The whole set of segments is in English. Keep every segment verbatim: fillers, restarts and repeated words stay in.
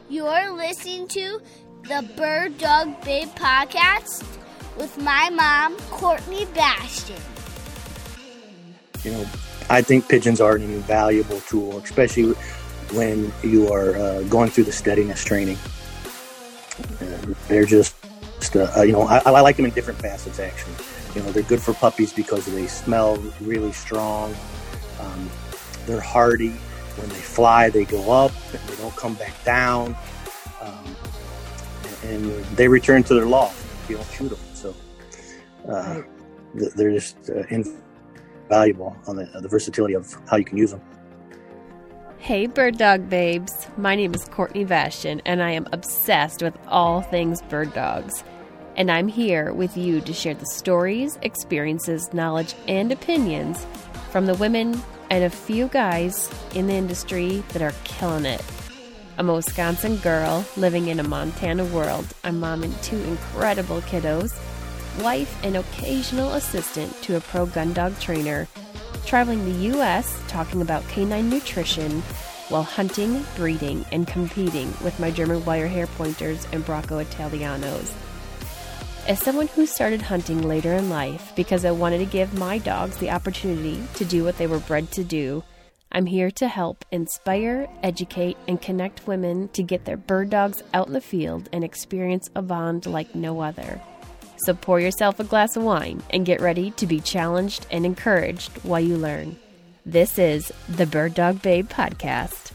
You're listening to the Bird Dog Babe podcast with my mom, Courtney Bastion. You know, I think pigeons are an invaluable tool, especially when you are uh, going through the steadiness training. Uh, they're just, just uh, you know, I, I like them in different facets, actually. You know, they're good for puppies because they smell really strong. Um, they're hardy. When they fly, they go up and they don't come back down. Um, and, and they return to their loft if you don't shoot them. So uh, they're just uh, invaluable on the, the versatility of how you can use them. Hey, Bird Dog Babes. My name is Courtney Bastion, and I am obsessed with all things bird dogs. And I'm here with you to share the stories, experiences, knowledge, and opinions from the women and a few guys in the industry that are killing it. I'm a Wisconsin girl living in a Montana world. I'm mom and two incredible kiddos, wife and occasional assistant to a pro gun dog trainer, traveling the U S talking about canine nutrition while hunting, breeding, and competing with my German wire hair pointers and Bracco Italianos. As someone who started hunting later in life because I wanted to give my dogs the opportunity to do what they were bred to do, I'm here to help inspire, educate, and connect women to get their bird dogs out in the field and experience a bond like no other. So pour yourself a glass of wine and get ready to be challenged and encouraged while you learn. This is the Bird Dog Babe podcast.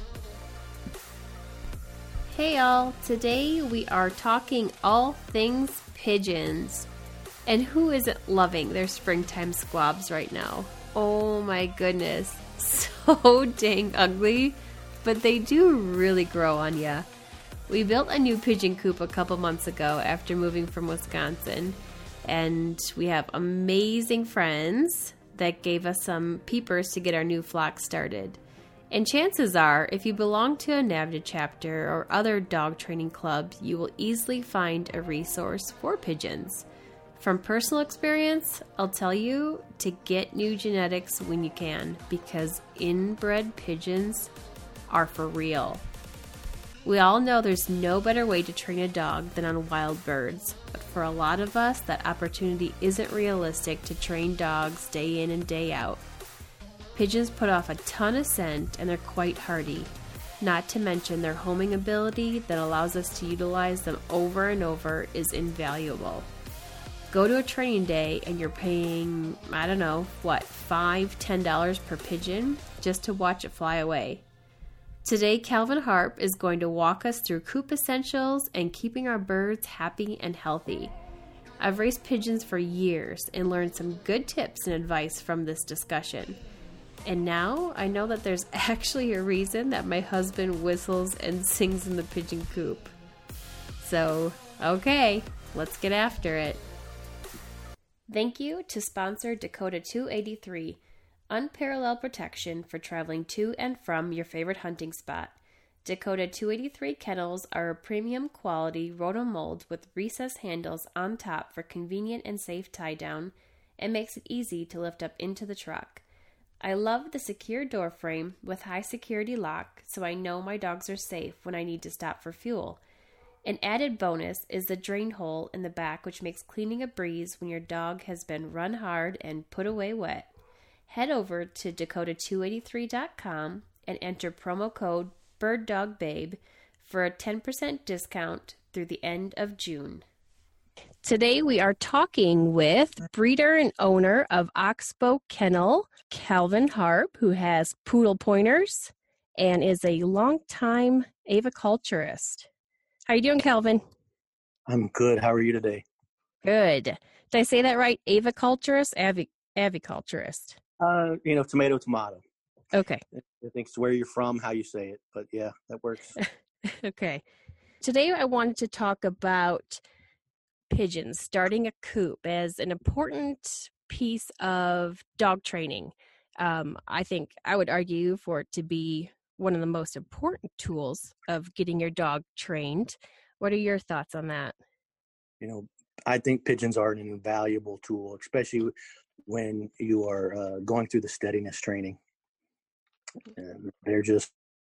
Hey y'all, today we are talking all things pigeons. And who isn't loving their springtime squabs right now? Oh my goodness, so dang ugly, but they do really grow on ya. We built a new pigeon coop a couple months ago after moving from Wisconsin, and we have amazing friends that gave us some peepers to get our new flock started. And chances are, if you belong to a NAVHDA chapter or other dog training clubs, you will easily find a resource for pigeons. From personal experience, I'll tell you to get new genetics when you can, because inbred pigeons are for real. We all know there's no better way to train a dog than on wild birds, but for a lot of us, that opportunity isn't realistic to train dogs day in and day out. Pigeons put off a ton of scent and they're quite hardy, not to mention their homing ability that allows us to utilize them over and over is invaluable. Go to a training day and you're paying, I don't know, what, five dollars, ten dollars per pigeon just to watch it fly away. Today, Calvin Harp is going to walk us through coop essentials and keeping our birds happy and healthy. I've raised pigeons for years and learned some good tips and advice from this discussion. And now I know that there's actually a reason that my husband whistles and sings in the pigeon coop. So, okay, let's get after it. Thank you to sponsor Dakota two eighty-three. Unparalleled protection for traveling to and from your favorite hunting spot. Dakota two eighty-three kennels are a premium quality rotomold with recessed handles on top for convenient and safe tie down and makes it easy to lift up into the truck. I love the secure door frame with high security lock so I know my dogs are safe when I need to stop for fuel. An added bonus is the drain hole in the back, which makes cleaning a breeze when your dog has been run hard and put away wet. Head over to Dakota two eighty-three dot com and enter promo code BIRDDOGBABE for a ten percent discount through the end of June. Today we are talking with breeder and owner of Oxbow Kennel, Calvin Harp, who has poodle pointers and is a longtime aviculturist. How you doing, Calvin? I'm good. How are you today? Good. Did I say that right? Aviculturist? Avi- aviculturist. Uh, you know, tomato, tomato. Okay. I think it's where you're from, how you say it. But yeah, that works. Okay. Today I wanted to talk about pigeons, starting a coop as an important piece of dog training. Um, I think I would argue for it to be one of the most important tools of getting your dog trained. What are your thoughts on that? You know, I think pigeons are an invaluable tool, especially when you are uh, going through the steadiness training. And they're just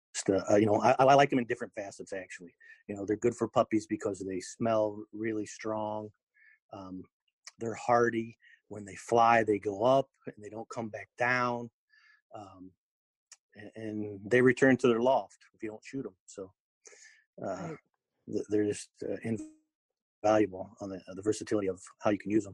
uh, you know, I, I like them in different facets, actually. You know, they're good for puppies because they smell really strong. Um, they're hardy. When they fly, they go up and they don't come back down. Um, and, and they return to their loft if you don't shoot them. So uh, right. they're just uh, invaluable on the, uh, the versatility of how you can use them.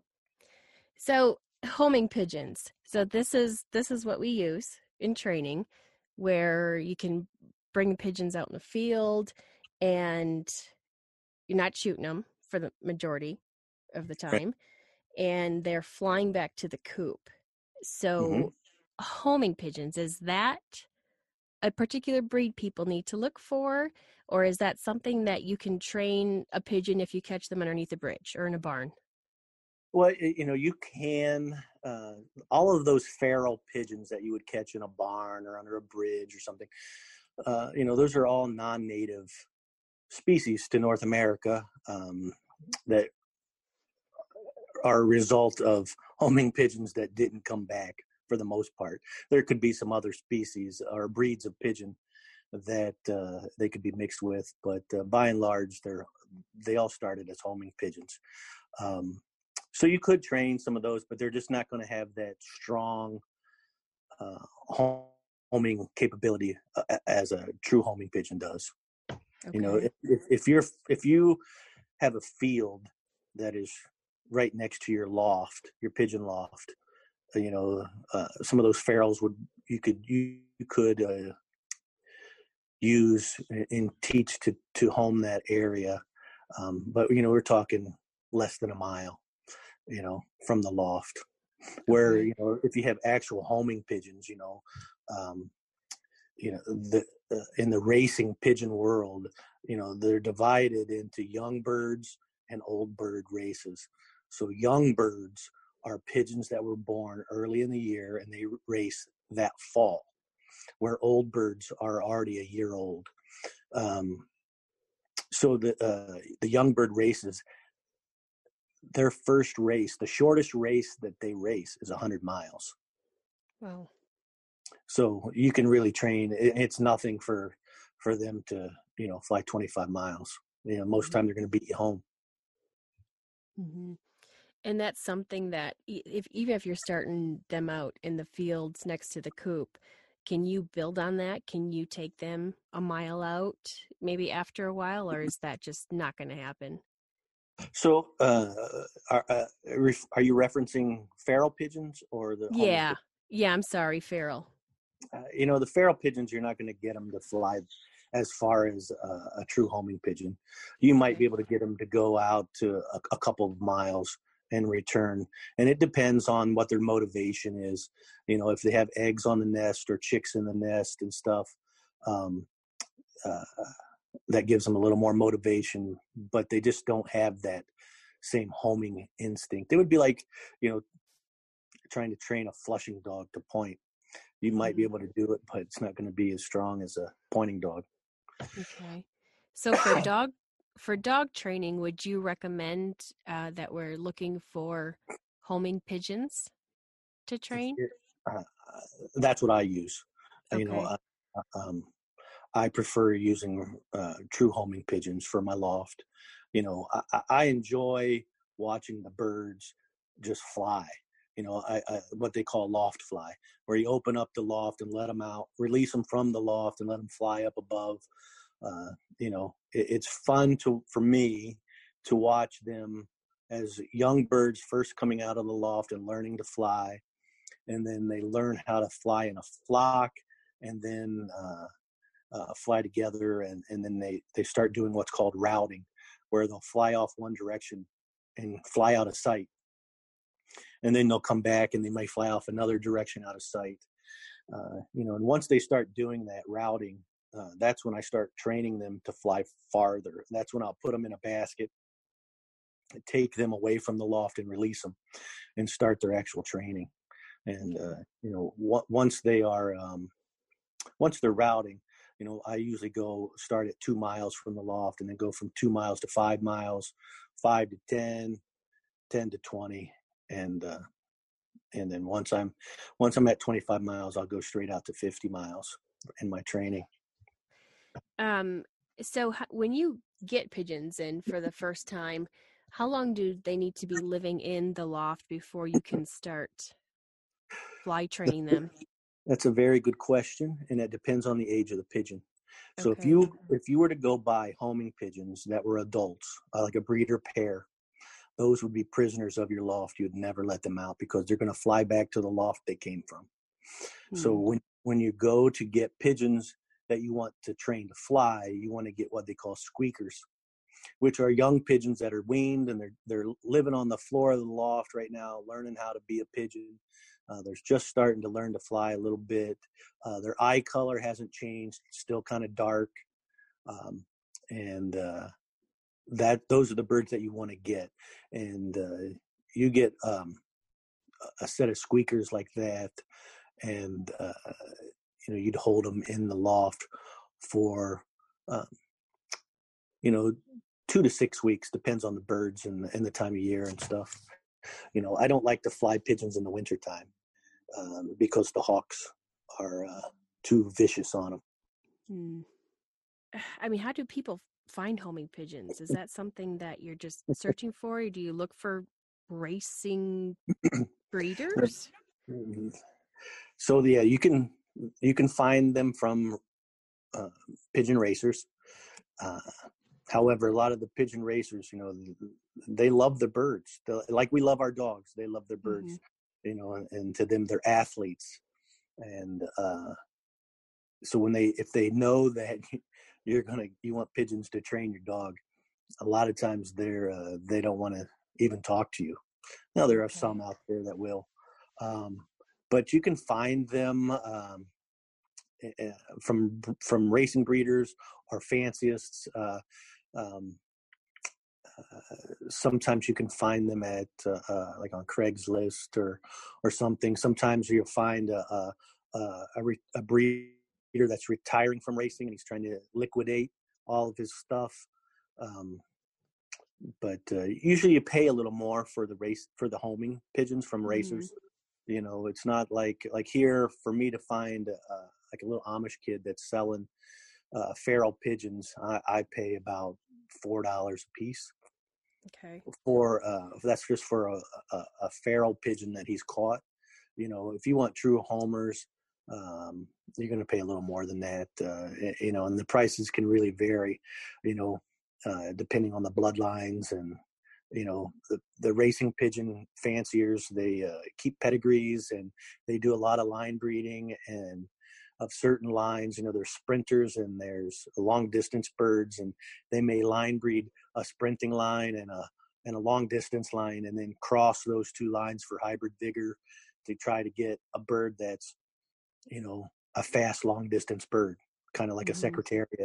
So homing pigeons. So this is this is what we use in training, where you can bring the pigeons out in the field and you're not shooting them for the majority of the time. Right. And they're flying back to the coop. So mm-hmm. homing pigeons, is that a particular breed people need to look for? Or is that something that you can train a pigeon if you catch them underneath a bridge or in a barn? Well, you know, you can, uh, all of those feral pigeons that you would catch in a barn or under a bridge or something, uh, you know, those are all non-native species to North America um, that are a result of homing pigeons that didn't come back for the most part. There could be some other species or breeds of pigeon that uh, they could be mixed with, but uh, by and large, they're they all started as homing pigeons. Um, so you could train some of those, but they're just not going to have that strong uh, homing capability uh, as a true homing pigeon does. Okay. You know, if, if you're if you have a field that is right next to your loft, your pigeon loft, you know, uh, some of those ferals would you could you, you could uh, use and teach to to home that area, um, but you know we're talking less than a mile, you know, from the loft. Where you know if you have actual homing pigeons, you know, um, you know the uh, in the racing pigeon world, you know they're divided into young birds and old bird races. So young birds are pigeons that were born early in the year and they race that fall, where old birds are already a year old. Um, so the uh, the young bird races, their first race, the shortest race that they race is one hundred miles. Wow. So you can really train. It's nothing for for them to, you know, fly twenty-five miles. You know, most of the time they're going to beat you home. Mm-hmm. And that's something that if even if you're starting them out in the fields next to the coop, can you build on that? Can you take them a mile out maybe after a while, or is that just not going to happen? So uh, are, uh, are you referencing feral pigeons or the Yeah. homing? Yeah, I'm sorry, feral. Uh, you know, the feral pigeons, you're not going to get them to fly as far as uh, a true homing pigeon. You might be able to get them to go out to a, a couple of miles and return. And it depends on what their motivation is. You know, if they have eggs on the nest or chicks in the nest and stuff, um, uh, that gives them a little more motivation, but they just don't have that same homing instinct. It would be like, you know, trying to train a flushing dog to point. You might be able to do it, but it's not going to be as strong as a pointing dog. Okay. So for dog for dog training, would you recommend uh, that we're looking for homing pigeons to train? Uh, that's what I use. Okay. You know, uh, um, I prefer using uh, true homing pigeons for my loft. You know, I, I enjoy watching the birds just fly. You know, I, I, what they call loft fly, where you open up the loft and let them out, release them from the loft and let them fly up above. Uh, you know, it, it's fun to for me to watch them as young birds first coming out of the loft and learning to fly. And then they learn how to fly in a flock and then uh, uh, fly together. And, and then they, they start doing what's called routing, where they'll fly off one direction and fly out of sight. And then they'll come back and they may fly off another direction out of sight. Uh, you know, and once they start doing that routing, uh, that's when I start training them to fly farther. And that's when I'll put them in a basket, take them away from the loft and release them and start their actual training. And, uh, you know, w- once they are, um, once they're routing, you know, I usually go start at two miles from the loft and then go from two miles to five miles, five to ten, ten to twenty. And, uh, and then once I'm, once I'm at twenty-five miles, I'll go straight out to fifty miles in my training. Um, so h- when you get pigeons in for the first time, how long do they need to be living in the loft before you can start fly training them? That's a very good question, and it depends on the age of the pigeon. So if Okay. you if you were to go buy homing pigeons that were adults, uh, like a breeder pair, those would be prisoners of your loft. You'd never let them out because they're going to fly back to the loft they came from. So Hmm. when when you go to get pigeons that you want to train to fly, you want to get what they call squeakers, which are young pigeons that are weaned and they're they're living on the floor of the loft right now, learning how to be a pigeon. Uh, they're just starting to learn to fly a little bit. Uh, their eye color hasn't changed; it's still kind of dark, um, and uh, that those are the birds that you want to get. And uh, you get um, a set of squeakers like that, and uh, you know you'd hold them in the loft for um, you know two to six weeks, depends on the birds and, and the time of year and stuff. You know, I don't like to fly pigeons in the wintertime um, because the hawks are uh, too vicious on them. Hmm. I mean, how do people find homing pigeons? Is that something that you're just searching for, or do you look for racing breeders? So yeah, you can you can find them from uh, pigeon racers. Uh, however, a lot of the pigeon racers, you know, they love the birds. They're, like we love our dogs, they love their birds. Mm-hmm. You know, and, and to them, they're athletes. And uh, so when they, if they know that you're gonna, you want pigeons to train your dog, a lot of times they're uh, they don't want to even talk to you. Now there are Okay. some out there that will, um, but you can find them um, from from racing breeders or fanciest. Uh, um, uh, sometimes you can find them at uh, uh, like on Craigslist or or something. Sometimes you'll find a a, a, re- a breeder that's retiring from racing and he's trying to liquidate all of his stuff. Um, but uh, usually you pay a little more for the race for the homing pigeons from racers. Mm-hmm. You know, it's not like like here for me to find uh, like a little Amish kid that's selling uh, feral pigeons. I, I pay about four dollars a piece. Okay. For uh, that's just for a, a, a feral pigeon that he's caught. You know, if you want true homers, um, you're going to pay a little more than that. Uh, you know, and the prices can really vary. You know, uh, depending on the bloodlines and you know the, the racing pigeon fanciers. They uh, keep pedigrees and they do a lot of line breeding and of certain lines. You know, there's sprinters and there's long distance birds, and they may line breed a sprinting line and a and a long distance line, and then cross those two lines for hybrid vigor to try to get a bird that's, you know, a fast long distance bird, kind of like mm-hmm. a secretariat.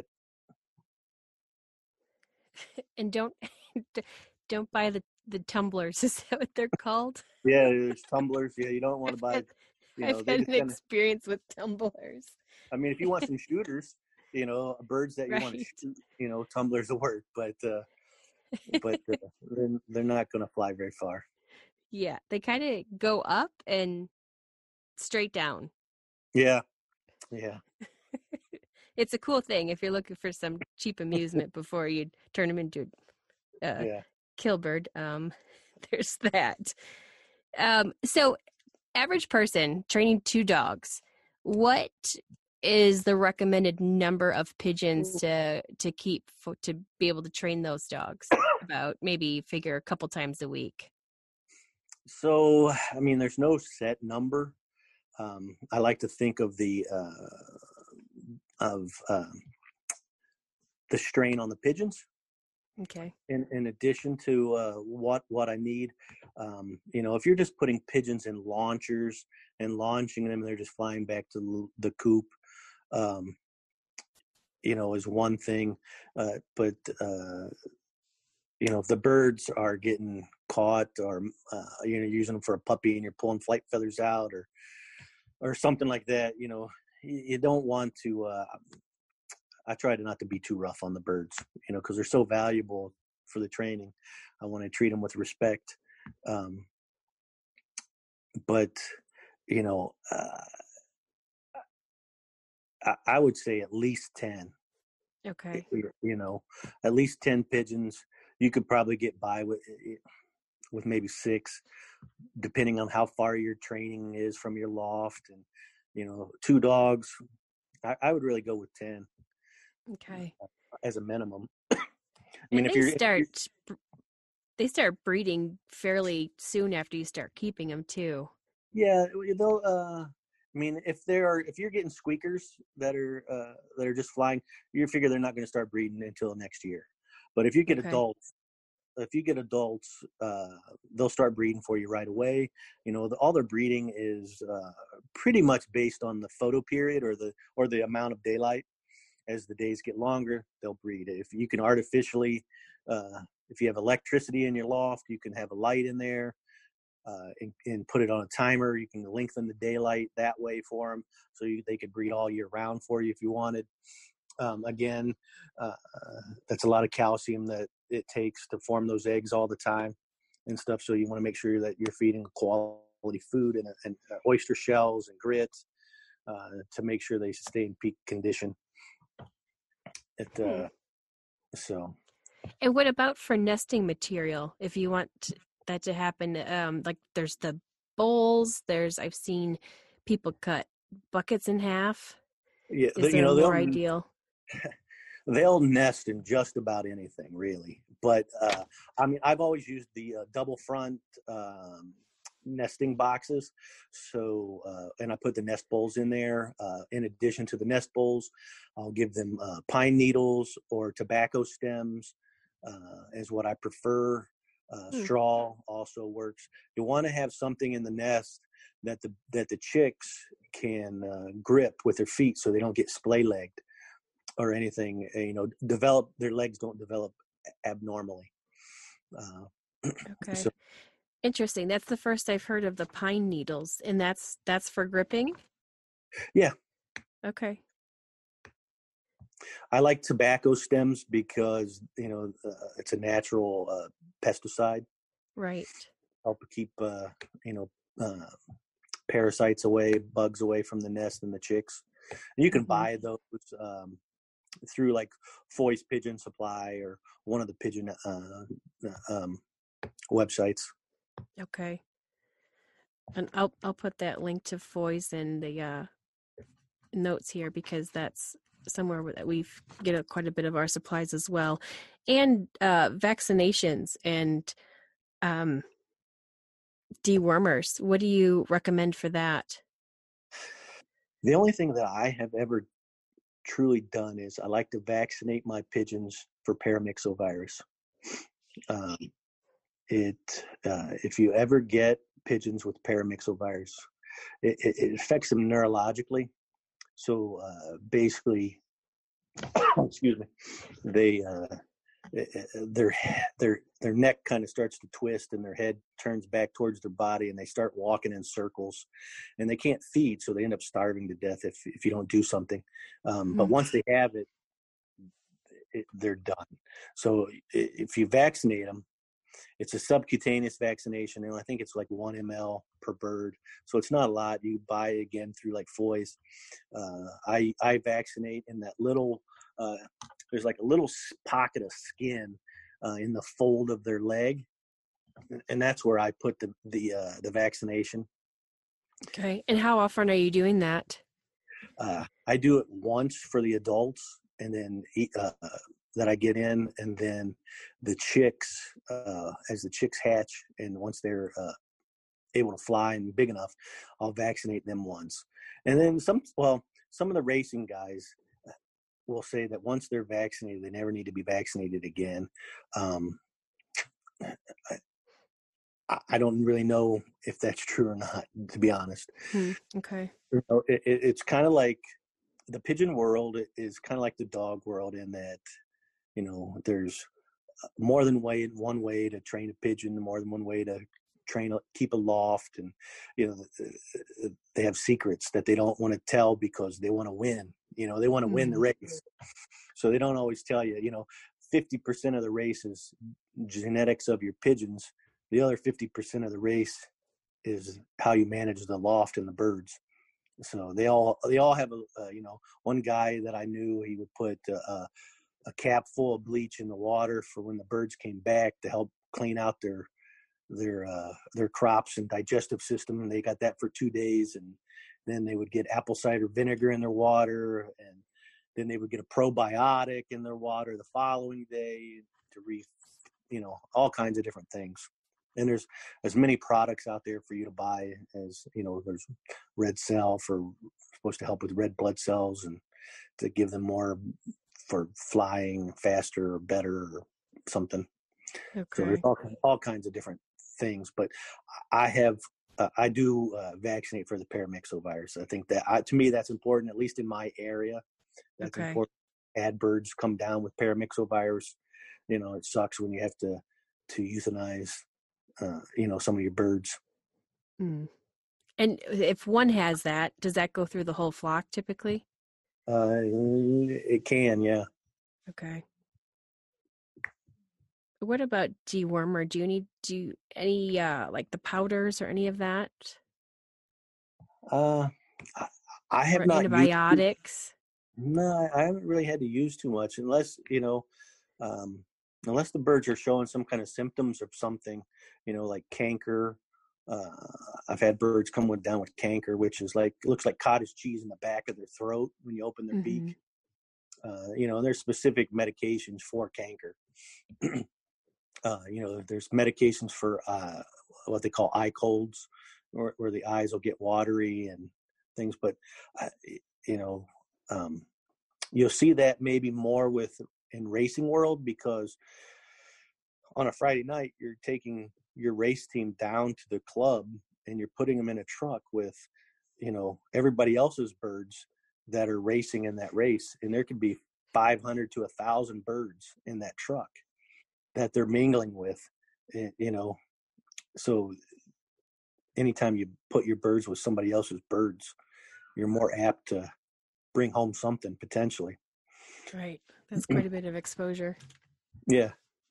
And don't don't buy the the tumblers. Is that what they're called? Yeah, there's tumblers. Yeah, you don't want to buy. Had, you know, I've had an kinda, experience with tumblers. I mean, if you want some shooters, you know, birds that you right. want to shoot, you know, tumblers will work, but uh, but uh, they're, they're not going to fly very far. Yeah, they kind of go up and straight down. Yeah, yeah. It's a cool thing if you're looking for some cheap amusement before you turn them into a uh, yeah. killbird. Um, there's that. Um, so, average person training two dogs, what is the recommended number of pigeons to to keep for, to be able to train those dogs? About maybe figure a couple times a week. So, I mean, there's no set number. Um, I like to think of the uh, of um, the strain on the pigeons. Okay. In in addition to uh, what what I need, um, you know, if you're just putting pigeons in launchers and launching them, and they're just flying back to the coop, um, you know, is one thing. Uh, but uh, you know, if the birds are getting caught, or uh, you know, using them for a puppy, and you're pulling flight feathers out, or or something like that, you know, you, you don't want to. Uh, I try to not to be too rough on the birds, you know, because they're so valuable for the training. I want to treat them with respect. Um, but, you know, uh, I, I would say at least ten. Okay. You know, at least ten pigeons. You could probably get by with with maybe six, depending on how far your training is from your loft. And, you know, two dogs, I, I would really go with ten. Okay. As a minimum. I And mean, if they you're, start if you're they start breeding fairly soon after you start keeping them too. yeah, they'll. Uh, I mean, if they're if you're getting squeakers that are uh, that are just flying, you figure they're not going to start breeding until next year. But if you get Okay. adults, if you get adults, uh, they'll start breeding for you right away. You know, the, all their breeding is uh, pretty much based on the photo period or the or the amount of daylight. As the days get longer, they'll breed. If you can artificially, uh, if you have electricity in your loft, you can have a light in there uh, and, and put it on a timer. You can lengthen the daylight that way for them, so you, they could breed all year round for you if you wanted. Um, again, uh, that's a lot of calcium that it takes to form those eggs all the time and stuff. So you want to make sure that you're feeding quality food and, and uh, oyster shells and grits uh, to make sure they stay in peak condition. It, uh, so. And what about for nesting material? If you want that to happen, um, like there's the bowls. There's I've seen people cut buckets in half. Yeah, Is you there know, more they'll, ideal? They'll nest in just about anything, really. But uh, I mean, I've always used the uh, double front um, nesting boxes. So, uh, and I put the nest bowls in there. Uh, in addition to the nest bowls, I'll give them uh, pine needles or tobacco stems uh, is what I prefer. Uh, Hmm. Straw also works. You want to have something in the nest that the that the chicks can uh, grip with their feet, so they don't get splay-legged or anything. You know, develop their legs don't develop abnormally. Uh, Okay. so, Interesting. That's the first I've heard of the pine needles, and that's that's for gripping. yeah, Okay. I like tobacco stems because you know uh, it's a natural uh, pesticide. Right. Help keep uh, you know uh, parasites away, bugs away from the nest and the chicks. And you can Mhm. buy those um, through like Foy's Pigeon Supply or one of the pigeon uh, um, websites. Okay. And I'll I'll put that link to Foy's in the uh, notes here because that's somewhere that we get a, quite a bit of our supplies as well, and uh, vaccinations and um, dewormers. What do you recommend for that? The only thing that I have ever truly done is I like to vaccinate my pigeons for paramyxovirus. Um, it uh, if you ever get pigeons with paramyxovirus, it, it, it affects them neurologically. So uh, basically, excuse me, they uh, their their their neck kind of starts to twist and their head turns back towards their body and they start walking in circles, and they can't feed, so they end up starving to death if if you don't do something. Um, Hmm. But once they have it, it, they're done. So if you vaccinate them, it's a subcutaneous vaccination, and I think it's like one milliliter per bird. So it's not a lot. You buy it again through like Foy's. Uh, I I vaccinate in that little. Uh, there's like a little pocket of skin uh, in the fold of their leg, and that's where I put the the uh, the vaccination. Okay. And how often are you doing that? Uh, I do it once for the adults, and then uh, that I get in, and then the chicks, uh, as the chicks hatch, and once they're uh, able to fly and big enough, I'll vaccinate them once. And then some, well, some of the racing guys will say that once they're vaccinated, they never need to be vaccinated again. Um, I, I don't really know if that's true or not, to be honest. Hmm. Okay. You know, it, it, it's kind of like the pigeon world is kind of like the dog world in that, you know, there's more than way one way to train a pigeon, more than one way to train a, keep a loft, and you know they have secrets that they don't want to tell because they want to win. You know, they want to win the race, so they don't always tell you. You know, fifty percent of the race is genetics of your pigeons. The other fifty percent of the race is how you manage the loft and the birds. So they all they all have a uh, you know, one guy that I knew, he would put uh, a cap full of bleach in the water for when the birds came back to help clean out their their uh, their crops and digestive system. And they got that for two days, and then they would get apple cider vinegar in their water, and then they would get a probiotic in their water the following day to re, you know, all kinds of different things. And there's as many products out there for you to buy as, you know, there's Red Cell for supposed to help with red blood cells and to give them more for flying faster or better or something. Okay. So there's all, all kinds of different things. But I have, uh, I do uh, vaccinate for the paramyxovirus. I think that, I, to me, that's important, at least in my area. That's Okay. important. Ad birds come down with paramyxovirus. You know, it sucks when you have to, to euthanize, uh, you know, some of your birds. Mm. And if one has that, does that go through the whole flock typically? Uh, it can, yeah. Okay. What about dewormer? Do you need do any uh, like the powders or any of that? Uh, I, I have Or not used- antibiotics? No, I haven't really had to use too much unless, you know, um, unless the birds are showing some kind of symptoms of something, you know, like canker. Uh, I've had birds come with, down with canker, which is like, looks like cottage cheese in the back of their throat when you open their Mhm. beak. Uh, you know, and there's specific medications for canker. uh, you know, there's medications for uh, what they call eye colds, where, where the eyes will get watery and things. But, uh, you know, um, you'll see that maybe more with in racing world, because on a Friday night, you're taking your race team down to the club and you're putting them in a truck with, you know, everybody else's birds that are racing in that race. And there could be five hundred to a thousand birds in that truck that they're mingling with, you know. So anytime you put your birds with somebody else's birds, you're more apt to bring home something potentially. Right. That's quite a bit of exposure. Yeah.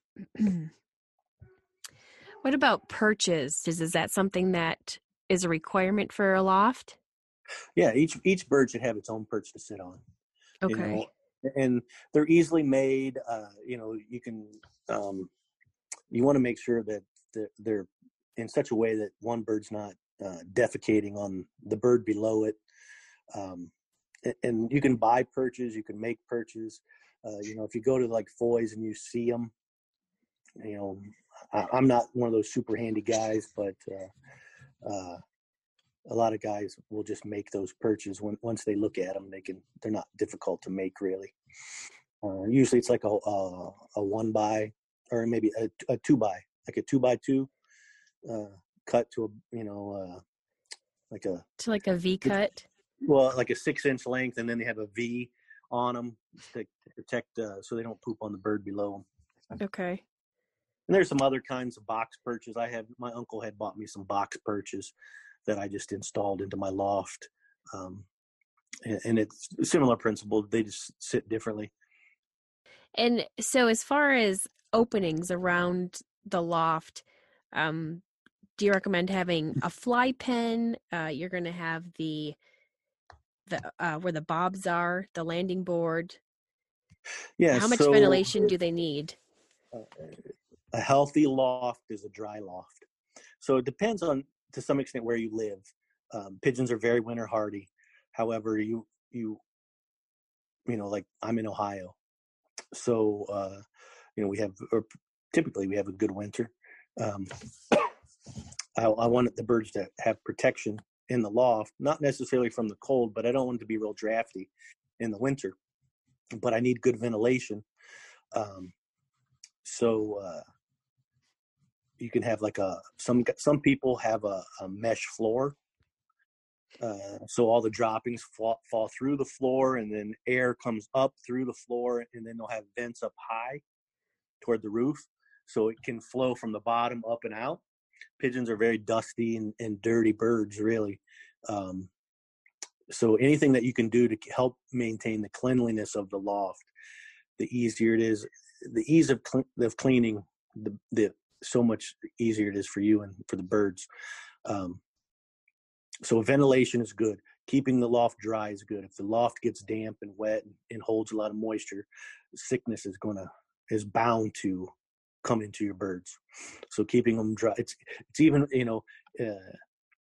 What about perches? Is, is that something that is a requirement for a loft? Yeah. Each, each bird should have its own perch to sit on. Okay. You know, and they're easily made. Uh, you know, you can, um, you want to make sure that they're, they're in such a way that one bird's not uh, defecating on the bird below it. Um, and, and you can buy perches, you can make perches. Uh, you know, if you go to like Foy's and you see them, you know, I, I'm not one of those super handy guys, but uh, uh, a lot of guys will just make those perches. When once they look at them, they can. They're not difficult to make, really. Uh, usually, it's like a a, a one by, or maybe a, a two by, like a two by two, uh, cut to a you know, uh, like a To like a V cut? well, like a six inch length, and then they have a V on them to, to protect, uh, so they don't poop on the bird below them. Okay. And there's some other kinds of box perches. I have my uncle had bought me some box perches that I just installed into my loft, um, and, and it's a similar principle. They just sit differently. And so as far as openings around the loft, um, do you recommend having a fly pen? Uh, you're going to have the the uh, where the bobs are, the landing board. Yeah. How much so ventilation do they need? a healthy loft is a dry loft. So it depends on, to some extent, where you live. Um, pigeons are very winter hardy. However, you, you, you know, like I'm in Ohio. So, uh, you know, we have, or typically we have a good winter. Um, I, I want the birds to have protection in the loft, not necessarily from the cold, but I don't want it to be real drafty in the winter, but I need good ventilation. Um, so, uh, you can have like a, some, some people have a, a mesh floor. Uh, so all the droppings fall, fall through the floor, and then air comes up through the floor, and then they'll have vents up high toward the roof. So it can flow from the bottom up and out. Pigeons are very dusty and, and dirty birds, really. Um, so anything that you can do to help maintain the cleanliness of the loft, the easier it is, the ease of, cl- of cleaning, the, the so much easier it is for you and for the birds. Um, so ventilation is good. keeping the loft dry is good. If the loft gets damp and wet and, and holds a lot of moisture, sickness is gonna is bound to come into your birds. So keeping them dry, it's it's even you know uh,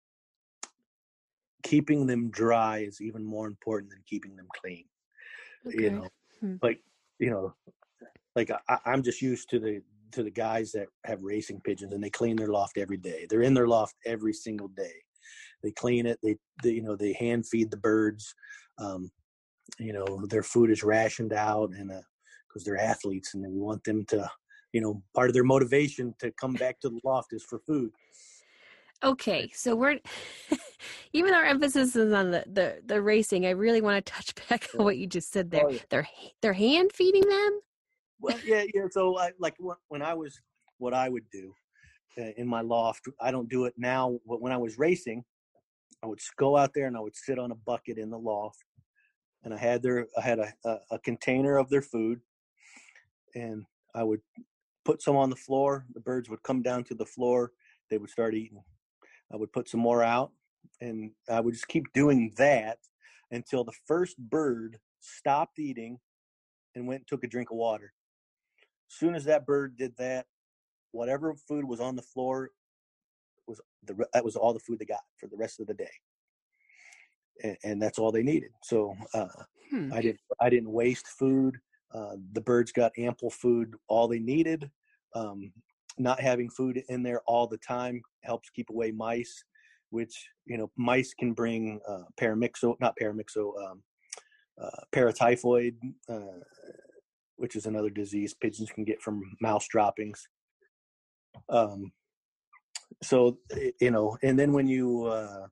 keeping them dry is even more important than keeping them clean. Okay. You know, Hmm. like you know, like I, I'm just used to the to the guys that have racing pigeons and they clean their loft every day. They're in their loft every single day. They clean it. They, they you know, they hand feed the birds. Um, you know, their food is rationed out, and because uh, they're athletes, and we want them to, you know, part of their motivation to come back to the loft is for food. Okay, so we're even our emphasis is on the, the, the racing. I really want to touch back on what you just said there. Oh, yeah. They're they're hand feeding them. Well, yeah, yeah. So, I, like when I was, what I would do uh, in my loft, I don't do it now. But when I was racing, I would go out there and I would sit on a bucket in the loft, and I had their, I had a, a, a container of their food, and I would put some on the floor. The birds would come down to the floor. They would start eating. I would put some more out, and I would just keep doing that until the first bird stopped eating and went and took a drink of water. As soon as that bird did that, whatever food was on the floor was the that was all the food they got for the rest of the day, and, and that's all they needed. So uh, hmm. I didn't I didn't waste food. Uh, the birds got ample food, all they needed. Um, not having food in there all the time helps keep away mice, which you know mice can bring uh, paramyxo, not paramyxo, um, uh, paratyphoid. Uh, which is another disease pigeons can get from mouse droppings. Um, so, you know, and then when you, uh,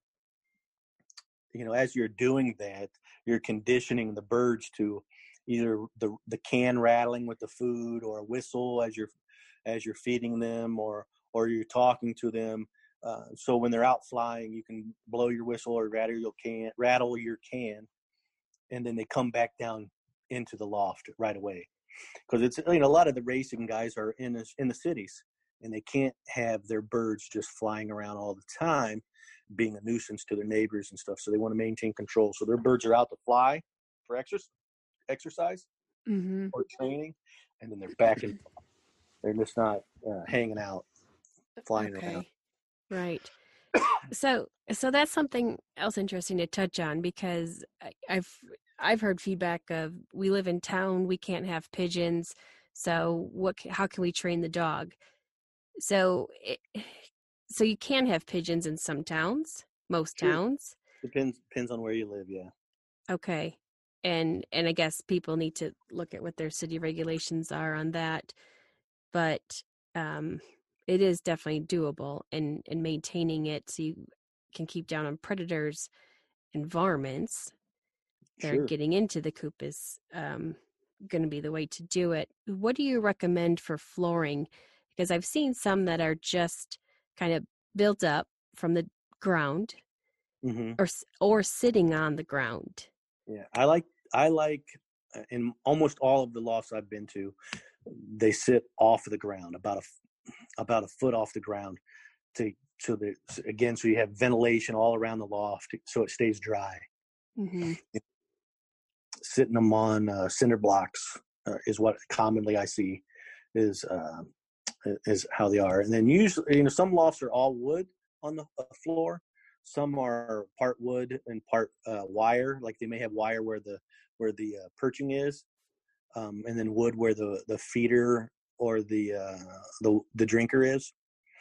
you know, as you're doing that, you're conditioning the birds to either the the can rattling with the food, or a whistle as you're as you're feeding them, or or you're talking to them. Uh, so when they're out flying, you can blow your whistle or rattle your can, rattle your can, and then they come back down into the loft right away. Because it's you know a lot of the racing guys are in the, in the cities, and they can't have their birds just flying around all the time, being a nuisance to their neighbors and stuff. So they want to maintain control. So their birds are out to fly for exercise, exercise mm-hmm. or training, and then they're back in. They're just not uh, hanging out, flying okay. around. Right. So so that's something else interesting to touch on, because I, I've I've heard feedback of, we live in town, we can't have pigeons, so what? How can we train the dog? So, it, so you can have pigeons in some towns, most Sure. towns. Depends depends on where you live, yeah. Okay, and and I guess people need to look at what their city regulations are on that, but um, it is definitely doable, and and maintaining it so you can keep down on predators and varmints. They're Sure. getting into the coop is um, going to be the way to do it. What do you recommend for flooring? Because I've seen some that are just kind of built up from the ground, mm-hmm. or or sitting on the ground. Yeah, I like I like uh, in almost all of the lofts I've been to, they sit off of the ground, about a about a foot off the ground, to so the again so you have ventilation all around the loft, so it stays dry. Mm-hmm. Sitting them on uh, cinder blocks uh, is what commonly I see is uh, is how they are. And then usually, you know, some lofts are all wood on the floor. Some are part wood and part uh, wire. Like they may have wire where the where the uh, perching is, um, and then wood where the, the feeder or the uh, the the drinker is,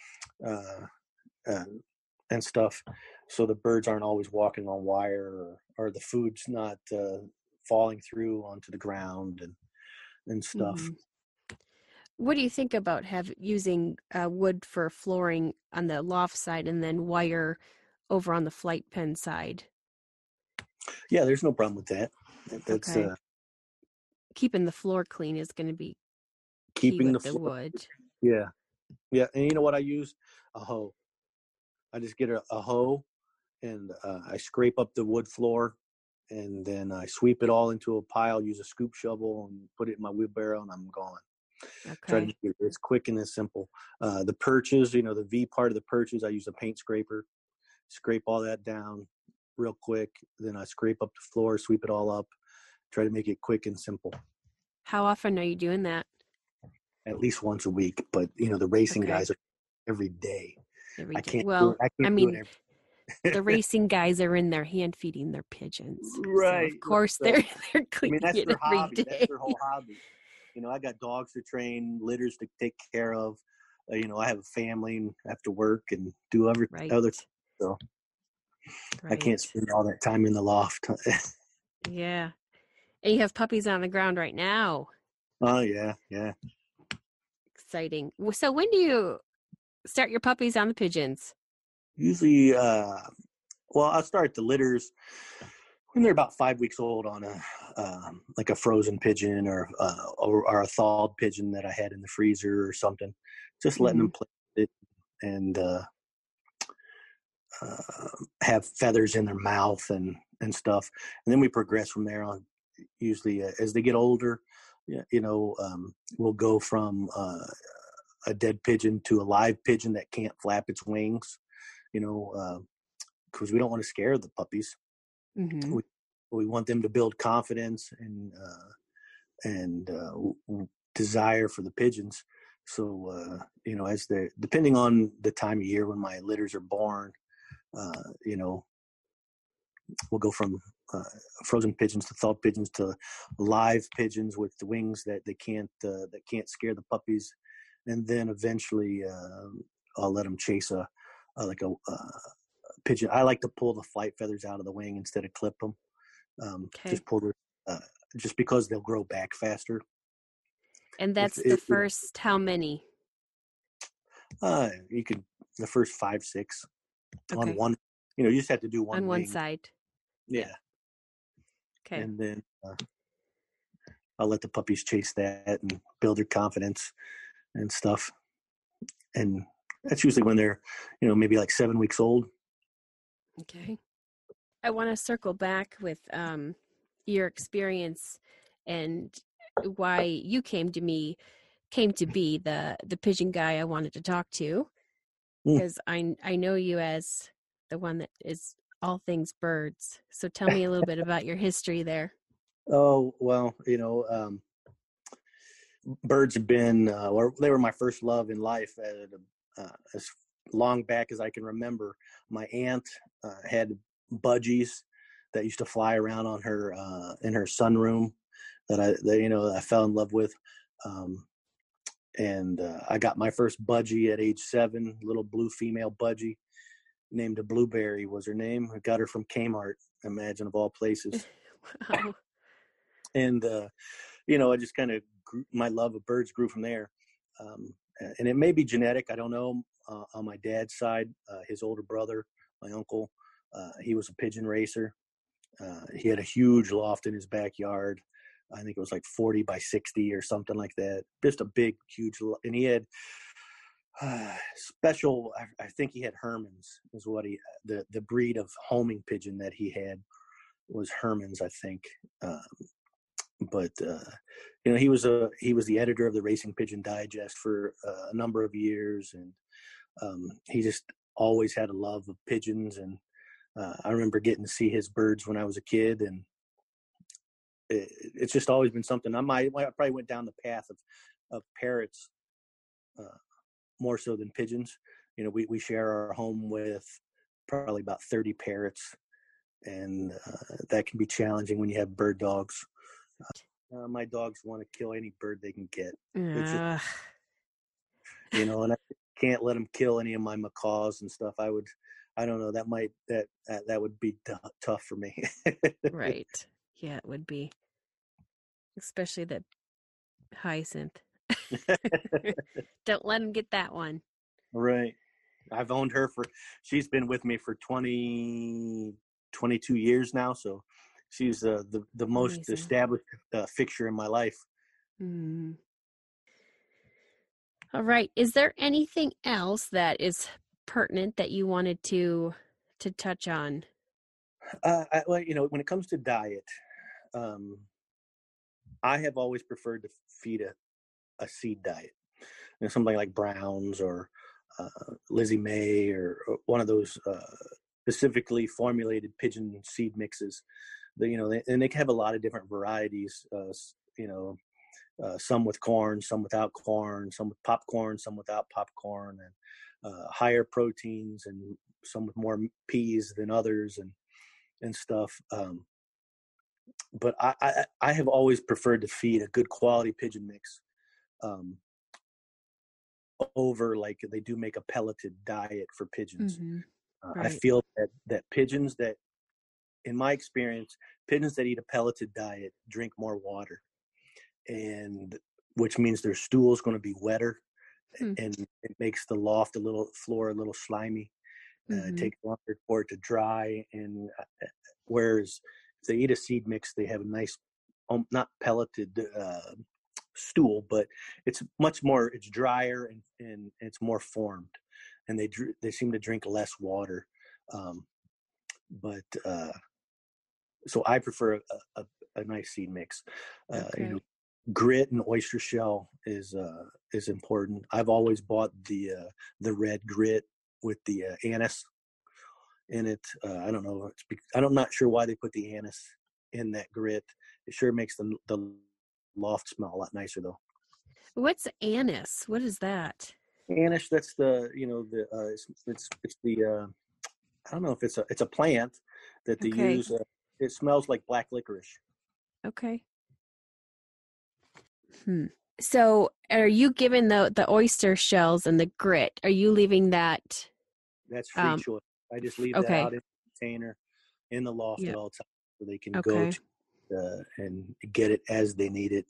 uh, uh, and stuff. So the birds aren't always walking on wire, or, or the food's not uh, falling through onto the ground and and stuff. Mm-hmm. What do you think about have using uh, wood for flooring on the loft side and then wire over on the flight pen side? Yeah, there's no problem with that. That's okay. uh, keeping the floor clean is going to be keeping the, the floor, wood. Yeah, yeah, and you know what I use? A hoe. I just get a, a hoe and uh, I scrape up the wood floor, and then I sweep it all into a pile. Use a scoop shovel and put it in my wheelbarrow, and I'm gone. Okay. Try to make it as quick and as simple. Uh, the perches, you know, the V part of the perches, I use a paint scraper. Scrape all that down, real quick. Then I scrape up the floor, sweep it all up, try to make it quick and simple. How often are you doing that? At least once a week, but you know the racing Okay. guys are every day. Every I day. can't. Do Well, it. I can't I do mean, it every the racing guys are in there hand feeding their pigeons. Right. So of course right. they're they're I cleaning mean, that's it their every hobby. day. That's their whole hobby. You know, I got dogs to train, litters to take care of. Uh, you know, I have a family and have to work and do other Right. other. So right. I can't spend all that time in the loft. Yeah. And you have puppies on the ground right now. Oh yeah, yeah. Exciting. So when do you start your puppies on the pigeons? Usually, uh, well, I'll start the litters when they're about five weeks old on a um, like a frozen pigeon or, uh, or or a thawed pigeon that I had in the freezer or something. Just letting Mm-hmm. them play with it and uh, uh, have feathers in their mouth and and stuff. And then we progress from there on. Usually, uh, as they get older, you know, um, we'll go from uh, a dead pigeon to a live pigeon that can't flap its wings. You know, because uh, we don't want to scare the puppies. Mm-hmm. We we want them to build confidence and uh, and uh, w- desire for the pigeons. So uh, you know, as they depending on the time of year when my litters are born, uh, you know, we'll go from uh, frozen pigeons to thawed pigeons to live pigeons with the wings that they can't uh, that can't scare the puppies, and then eventually uh, I'll let them chase a, a like a, a pigeon. I like to pull the flight feathers out of the wing instead of clip them. Um, Okay. Just pull the, uh, just because they'll grow back faster. And that's If the it, first how many? Uh, you could the first five six Okay. on one. You know, you just have to do one on one wing. side. Yeah. Okay. And then uh, I'll let the puppies chase that and build their confidence and stuff. And that's usually when they're, you know, maybe like seven weeks old. Okay. I want to circle back with um, your experience and why you came to me, came to be the the pigeon guy I wanted to talk to, because mm. I I know you as the one that is all things birds. So tell me a little bit about your history there. Oh, well, you know, um, birds have been, uh, or they were my first love in life at, uh, as long back as I can remember. My aunt uh, had budgies that used to fly around on her, uh, in her sunroom that I, that, you know, I fell in love with. Um, and uh, I got my first budgie at age seven, little blue female budgie. Named a Blueberry was her name. I got her from Kmart, imagine of all places. Wow. And, uh, you know, I just kind of grew, my love of birds grew from there. Um, and it may be genetic. I don't know. Uh, on my dad's side, uh, his older brother, my uncle, uh, he was a pigeon racer. Uh, he had a huge loft in his backyard. I think it was like forty by sixty or something like that. Just a big, huge, and he had Uh, special, I, I think he had Hermans is what he, the, the breed of homing pigeon that he had was Hermans, I think. Um, but, uh, you know, he was a, he was the editor of the Racing Pigeon Digest for uh, a number of years. And um, he just always had a love of pigeons. And uh, I remember getting to see his birds when I was a kid. And it, it's just always been something. I might, I probably went down the path of, of parrots, uh, more so than pigeons. You know, we, we share our home with probably about thirty parrots, and uh, that can be challenging when you have bird dogs. Uh, my dogs want to kill any bird they can get. Uh. Just, you know, and I can't let them kill any of my macaws and stuff. I would, I don't know, that might, that, that, that would be t- tough for me. Right. Yeah, it would be. Especially the hyacinth. Don't let him get that one. Right. I've owned her for, she's been with me for twenty, twenty-two years now. So she's uh, the, the most Amazing. established uh, fixture in my life. Mm. All right. Is there anything else that is pertinent that you wanted to, to touch on? Uh, I, well, you know, when it comes to diet, um, I have always preferred to feed a, a seed diet. You know, something like Browns or uh, Lizzie May or, or one of those uh, specifically formulated pigeon seed mixes. The, you know, they, and they can have a lot of different varieties. Uh, you know, uh, some with corn, some without corn, some with popcorn, some without popcorn, and uh, higher proteins, and some with more peas than others, and and stuff. Um, but I, I I have always preferred to feed a good quality pigeon mix um, over, like, they do make a pelleted diet for pigeons. Mm-hmm. Uh, Right. I feel that, that pigeons that, in my experience, pigeons that eat a pelleted diet drink more water, and which means their stool is going to be wetter, Hmm. and it makes the loft a little floor a little slimy. Uh, Mhm. It takes longer for it to dry, and uh, whereas if they eat a seed mix, they have a nice, um, not pelleted uh, stool, but it's much more, it's drier, and, and it's more formed, and they dr- they seem to drink less water. Um, but uh, so I prefer a, a, a nice seed mix. Uh, Okay. You know, grit and oyster shell is uh, is important. I've always bought the uh, the red grit with the uh, anise in it. Uh, I don't know. It's be- I'm not sure why they put the anise in that grit. It sure makes the the loft smell a lot nicer, though. What's anise? What is that? Anise, that's the, you know, the uh, it's, it's it's the uh, I don't know if it's a it's a plant that they Okay. use. Uh, it smells like black licorice. Okay. Hmm. So, are you given the the oyster shells and the grit? Are you leaving that? That's free Um, choice. I just leave okay. that out in the container in the loft Yep. at all times, so they can Okay. go to uh, and get it as they need it.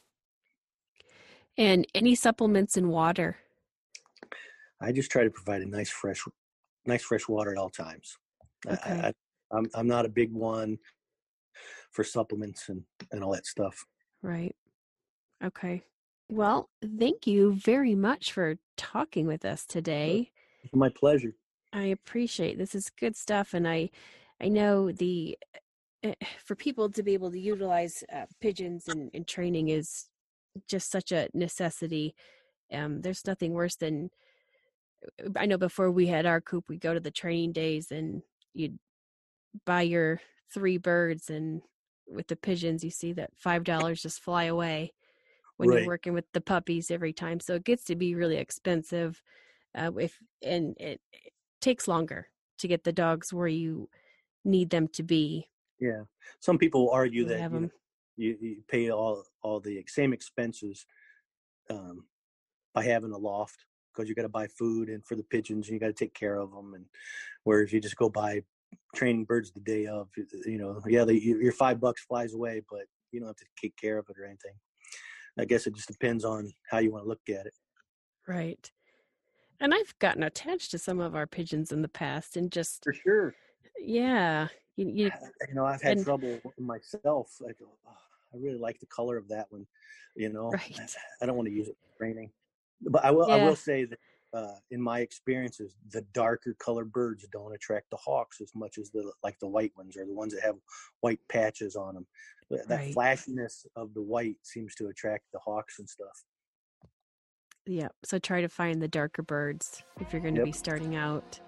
And any supplements in water? I just try to provide a nice fresh, nice fresh water at all times. Okay. I, I, I'm I'm not a big one for supplements and, and all that stuff. Right. Okay. Well, thank you very much for talking with us today. It's my pleasure. I appreciate this is good stuff, and I, I know the eh, for people to be able to utilize uh, pigeons in, in training is just such a necessity. Um, there's nothing worse than I know before we had our coop, we'd go to the training days and you'd buy your three birds, and with the pigeons, you see that five dollars just fly away when Right. you're working with the puppies every time. So it gets to be really expensive. Uh, if and it, it takes longer to get the dogs where you need them to be. Yeah. Some people argue You that have you, know, them. you, you pay all all the same expenses um, by having a loft, because you got to buy food and for the pigeons, and you got to take care of them. And whereas you just go buy training birds the day of, you know, yeah, they, your five bucks flies away, but you don't have to take care of it or anything. I guess it just depends on how you want to look at it. Right. And I've gotten attached to some of our pigeons in the past, and just For sure. yeah, you, you You know, I've had and trouble myself. I go, oh, I really like the color of that one. You know, right. I don't want to use it for training, but I will. I Yeah. will say that uh, in my experiences, the darker colored birds don't attract the hawks as much as the like the white ones, or the ones that have white patches on them. That Right. flashiness of the white seems to attract the hawks and stuff. Yeah. So try to find the darker birds if you're going to Yep. be starting out.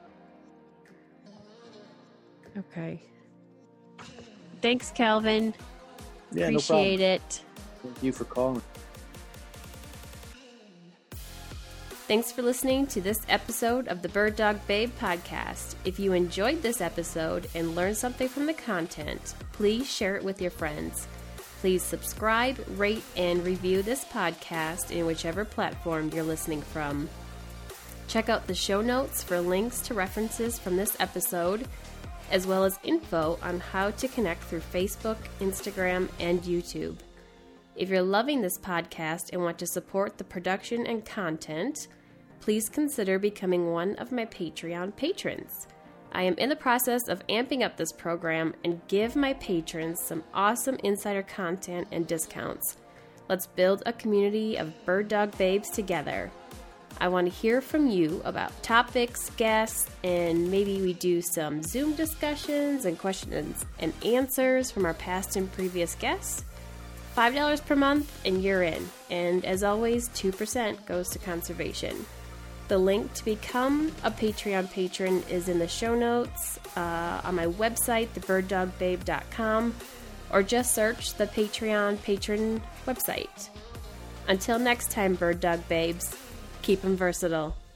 Okay. Thanks, Calvin. Yeah, no problem. Appreciate it. Thank you for calling. Thanks for listening to this episode of the Bird Dog Babe podcast. If you enjoyed this episode and learned something from the content, please share it with your friends. Please subscribe, rate, and review this podcast in whichever platform you're listening from. Check out the show notes for links to references from this episode, as well as info on how to connect through Facebook, Instagram, and YouTube. If you're loving this podcast and want to support the production and content, please consider becoming one of my Patreon patrons. I am in the process of amping up this program and give my patrons some awesome insider content and discounts. Let's build a community of bird dog babes together. I want to hear from you about topics, guests, and maybe we do some Zoom discussions and questions and answers from our past and previous guests. five dollars per month and you're in. And as always, two percent goes to conservation. The link to become a Patreon patron is in the show notes uh, on my website, the bird dog babe dot com, or just search the Patreon patron website. Until next time, bird dog babes, keep them versatile.